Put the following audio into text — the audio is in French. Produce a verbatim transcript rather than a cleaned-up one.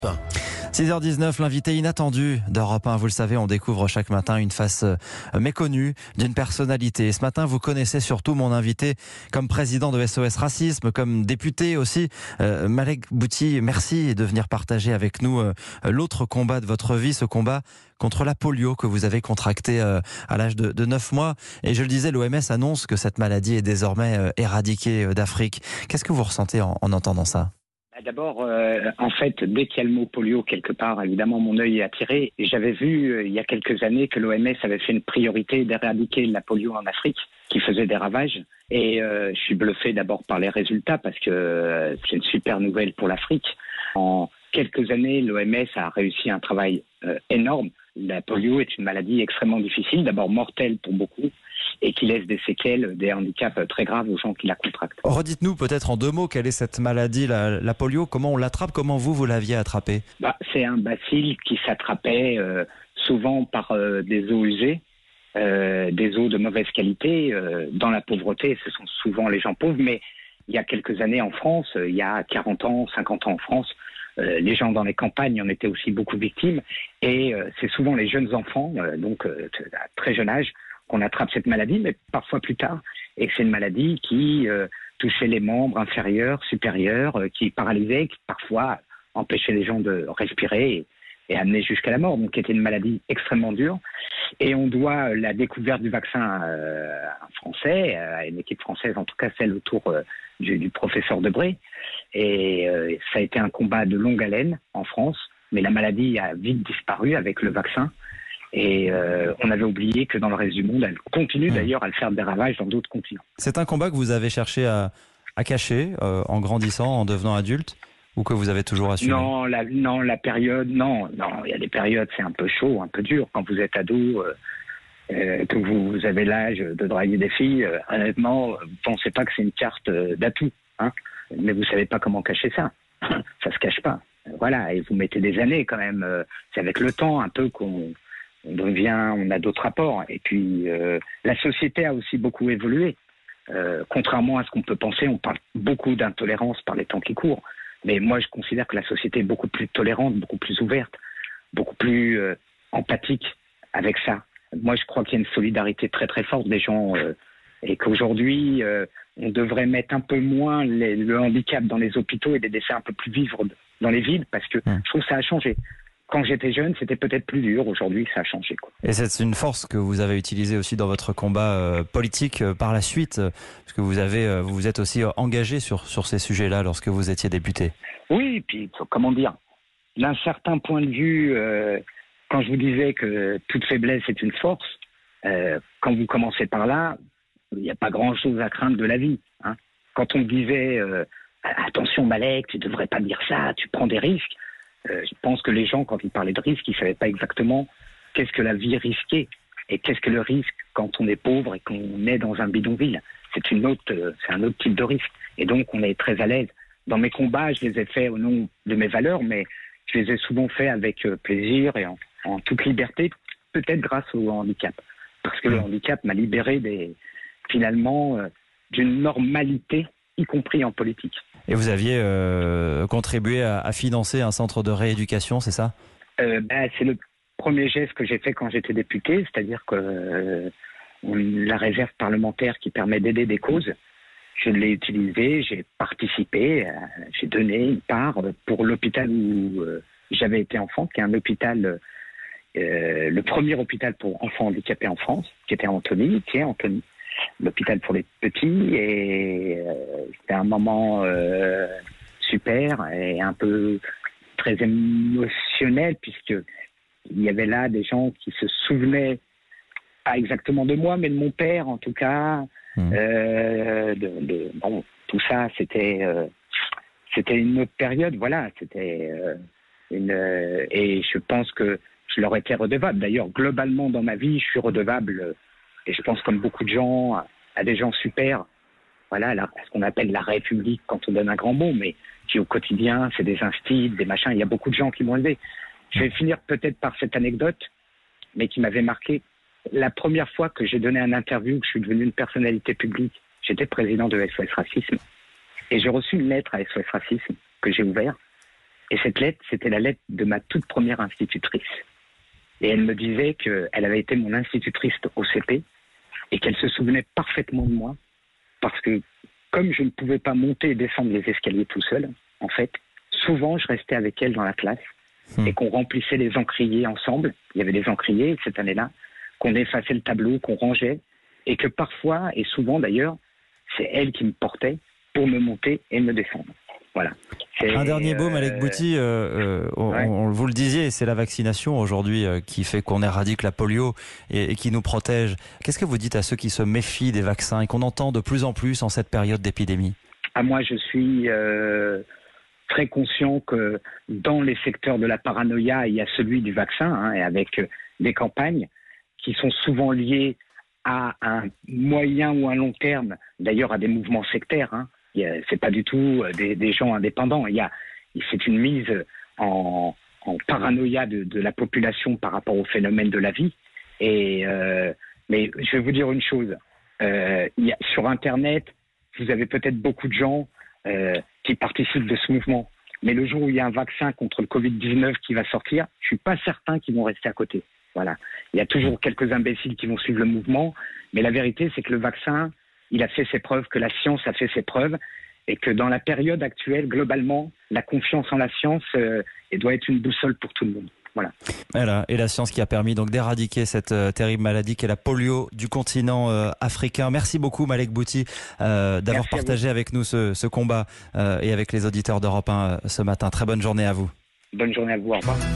six heures dix-neuf, l'invité inattendu d'Europe un. Vous le savez, on découvre chaque matin une face méconnue d'une personnalité. Ce matin, vous connaissez surtout mon invité comme président de S O S Racisme, comme député aussi. Euh, Malek Bouti, merci de venir partager avec nous euh, l'autre combat de votre vie, ce combat contre la polio que vous avez contracté euh, à l'âge de, de neuf mois. Et je le disais, l'O M S annonce que cette maladie est désormais euh, éradiquée euh, d'Afrique. Qu'est-ce que vous ressentez en, en entendant ça ? D'abord, euh, en fait, dès qu'il y a le mot polio quelque part, évidemment, mon œil est attiré. Et j'avais vu, euh, il y a quelques années, que l'O M S avait fait une priorité d'éradiquer la polio en Afrique, qui faisait des ravages. Et euh, je suis bluffé d'abord par les résultats, parce que euh, c'est une super nouvelle pour l'Afrique. En quelques années, l'O M S a réussi un travail euh, énorme. La polio est une maladie extrêmement difficile, d'abord mortelle pour beaucoup, et qui laisse des séquelles, des handicaps très graves aux gens qui la contractent. Redites-nous peut-être en deux mots, quelle est cette maladie, la, la polio? Comment on l'attrape? Comment vous, vous l'aviez attrapée? bah, C'est un bacille qui s'attrapait euh, souvent par euh, des eaux usées, euh, des eaux de mauvaise qualité. Euh, dans la pauvreté, ce sont souvent les gens pauvres, mais il y a quelques années en France, euh, il y a quarante ans, cinquante ans en France, euh, les gens dans les campagnes en étaient aussi beaucoup victimes. Et euh, c'est souvent les jeunes enfants, euh, donc euh, à très jeune âge, qu'on attrape cette maladie, mais parfois plus tard, et que c'est une maladie qui euh, touchait les membres inférieurs, supérieurs, euh, qui paralysait, qui parfois empêchait les gens de respirer et, et amenait jusqu'à la mort. Donc, c'était une maladie extrêmement dure. Et on doit la découverte du vaccin euh, français, à une équipe française, en tout cas celle autour euh, du, du professeur Debré. Et euh, ça a été un combat de longue haleine en France, mais la maladie a vite disparu avec le vaccin. Et euh, on avait oublié que dans le reste du monde, elle continue mmh. d'ailleurs à le faire des ravages dans d'autres continents. C'est un combat que vous avez cherché à, à cacher euh, en grandissant, en devenant adulte, ou que vous avez toujours assumé? Non, la, non, la période, non, non. Il y a des périodes, c'est un peu chaud, un peu dur. Quand vous êtes ado, euh, euh, que vous, vous avez l'âge de draguer des filles, euh, honnêtement, vous pensez pas que c'est une carte euh, d'atout, hein, mais vous savez pas comment cacher ça. Ça se cache pas. Voilà, et vous mettez des années quand même. Euh, c'est avec le temps un peu qu'on on devient, on a d'autres rapports. Et puis, euh, la société a aussi beaucoup évolué. Euh, contrairement à ce qu'on peut penser, on parle beaucoup d'intolérance par les temps qui courent. Mais moi, je considère que la société est beaucoup plus tolérante, beaucoup plus ouverte, beaucoup plus euh, empathique avec ça. Moi, je crois qu'il y a une solidarité très très forte des gens euh, et qu'aujourd'hui, euh, on devrait mettre un peu moins les, le handicap dans les hôpitaux et les laisser un peu plus vivre dans les villes, parce que mmh. je trouve que ça a changé. Quand j'étais jeune, c'était peut-être plus dur. Aujourd'hui, ça a changé, quoi. Et c'est une force que vous avez utilisée aussi dans votre combat euh, politique euh, par la suite, euh, parce que vous avez, euh, vous vous êtes aussi euh, engagé sur sur ces sujets-là lorsque vous étiez député. Oui, et puis comment dire, d'un certain point de vue, euh, quand je vous disais que toute faiblesse est une force, euh, quand vous commencez par là, il n'y a pas grand-chose à craindre de la vie, hein. Quand on me disait euh, attention Malek, tu devrais pas dire ça, tu prends des risques. Euh, je pense que les gens, quand ils parlaient de risque, ils ne savaient pas exactement qu'est-ce que la vie risquée et qu'est-ce que le risque quand on est pauvre et qu'on est dans un bidonville. C'est une autre, euh, c'est un autre type de risque. Et donc, on est très à l'aise. Dans mes combats, je les ai faits au nom de mes valeurs, mais je les ai souvent faits avec euh, plaisir et en, en toute liberté, peut-être grâce au handicap. Parce que le handicap m'a libéré des, finalement euh, d'une normalité, y compris en politique. Et vous aviez euh, contribué à, à financer un centre de rééducation, c'est ça? euh, ben, C'est le premier geste que j'ai fait quand j'étais député, c'est-à-dire que euh, la réserve parlementaire qui permet d'aider des causes, je l'ai utilisée, j'ai participé, euh, j'ai donné une part pour l'hôpital où euh, j'avais été enfant, qui est un hôpital, euh, le premier hôpital pour enfants handicapés en France, qui était à Antony, qui est Antony. L'hôpital pour les petits, et euh, c'était un moment euh, super et un peu très émotionnel, puisque il y avait là des gens qui se souvenaient pas exactement de moi, mais de mon père en tout cas. Mmh. Euh, de, de, bon, tout ça, c'était euh, c'était une autre période, voilà, c'était euh, une euh, et je pense que je leur étais redevable. D'ailleurs, globalement dans ma vie, je suis redevable. Et je pense, comme beaucoup de gens, à des gens super, voilà, là, ce qu'on appelle la République quand on donne un grand mot, mais qui au quotidien, c'est des instits, des machins. Il y a beaucoup de gens qui m'ont aidé. Je vais finir peut-être par cette anecdote, mais qui m'avait marqué. La première fois que j'ai donné un interview, que je suis devenu une personnalité publique, j'étais président de S O S Racisme. Et j'ai reçu une lettre à S O S Racisme que j'ai ouverte. Et cette lettre, c'était la lettre de ma toute première institutrice. Et elle me disait qu'elle avait été mon institutrice au C P et qu'elle se souvenait parfaitement de moi parce que comme je ne pouvais pas monter et descendre les escaliers tout seul, en fait, souvent je restais avec elle dans la classe mmh. et qu'on remplissait les encriers ensemble. Il y avait des encriers cette année-là, qu'on effaçait le tableau, qu'on rangeait et que parfois, et souvent d'ailleurs, c'est elle qui me portait pour me monter et me descendre. Voilà. C'est, Un dernier mot, euh, Malek Bouti, euh, euh, on, ouais. on, vous le disiez, c'est la vaccination aujourd'hui euh, qui fait qu'on éradique la polio et, et qui nous protège. Qu'est-ce que vous dites à ceux qui se méfient des vaccins et qu'on entend de plus en plus en cette période d'épidémie ? À moi, je suis euh, très conscient que dans les secteurs de la paranoïa, il y a celui du vaccin, hein, et avec euh, des campagnes qui sont souvent liées à un moyen ou un long terme, d'ailleurs à des mouvements sectaires, hein. C'est pas du tout des, des gens indépendants. Il y a, c'est une mise en, en paranoïa de, de la population par rapport au phénomène de la vie. Et euh, mais je vais vous dire une chose. Euh, il y a, sur Internet, vous avez peut-être beaucoup de gens euh, qui participent de ce mouvement. Mais le jour où il y a un vaccin contre le covid dix-neuf qui va sortir, je suis pas certain qu'ils vont rester à côté. Voilà. Il y a toujours quelques imbéciles qui vont suivre le mouvement. Mais la vérité, c'est que le vaccin, il a fait ses preuves, que la science a fait ses preuves et que dans la période actuelle, globalement, la confiance en la science euh, doit être une boussole pour tout le monde. Voilà. Voilà. Et la science qui a permis donc d'éradiquer cette euh, terrible maladie qu'est la polio du continent euh, africain. Merci beaucoup Malek Bouti euh, d'avoir Merci partagé avec nous ce, ce combat euh, et avec les auditeurs d'Europe un euh, ce matin. Très bonne journée à vous. Bonne journée à vous. Au revoir.